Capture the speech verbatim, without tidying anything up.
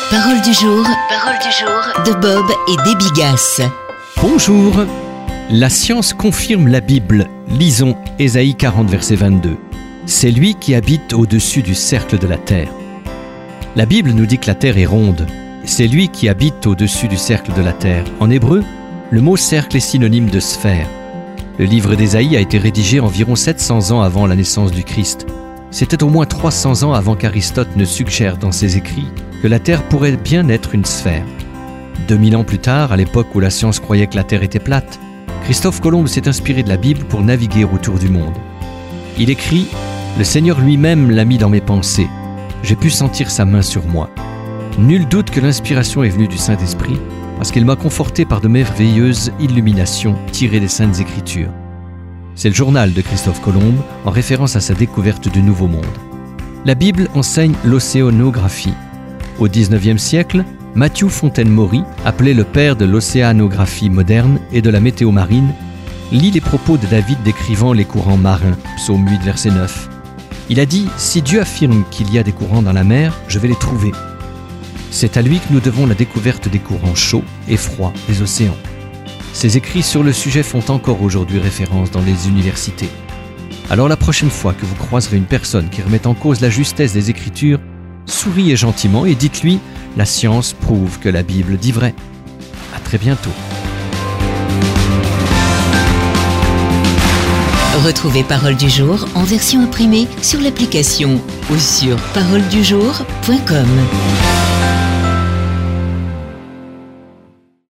Parole du jour, parole du jour de Bob et Déby Gasse. Bonjour. La science confirme la Bible. Lisons Ésaïe quarante, verset vingt-deux. C'est lui qui habite au-dessus du cercle de la terre. La Bible nous dit que la terre est ronde. C'est lui qui habite au-dessus du cercle de la terre. En hébreu, le mot cercle est synonyme de sphère. Le livre d'Ésaïe a été rédigé environ sept cents ans avant la naissance du Christ. C'était au moins trois cents ans avant qu'Aristote ne suggère dans ses écrits que la Terre pourrait bien être une sphère. deux mille ans plus tard, à l'époque où la science croyait que la Terre était plate, Christophe Colomb s'est inspiré de la Bible pour naviguer autour du monde. Il écrit « Le Seigneur lui-même l'a mis dans mes pensées. J'ai pu sentir sa main sur moi. Nul doute que l'inspiration est venue du Saint-Esprit, parce qu'il m'a conforté par de merveilleuses illuminations tirées des Saintes Écritures. » C'est le journal de Christophe Colomb, en référence à sa découverte du Nouveau Monde. La Bible enseigne l'océanographie. Au dix-neuvième siècle, Matthew Fontaine-Maury, appelé le père de l'océanographie moderne et de la météo marine, lit les propos de David décrivant les courants marins, psaume huit, verset neuf. Il a dit « Si Dieu affirme qu'il y a des courants dans la mer, je vais les trouver. » C'est à lui que nous devons la découverte des courants chauds et froids des océans. Ses écrits sur le sujet font encore aujourd'hui référence dans les universités. Alors la prochaine fois que vous croiserez une personne qui remet en cause la justesse des Écritures, souriez gentiment et dites-lui « La science prouve que la Bible dit vrai. » À très bientôt. Retrouvez Parole du jour en version imprimée sur l'application ou sur parole du jour point com.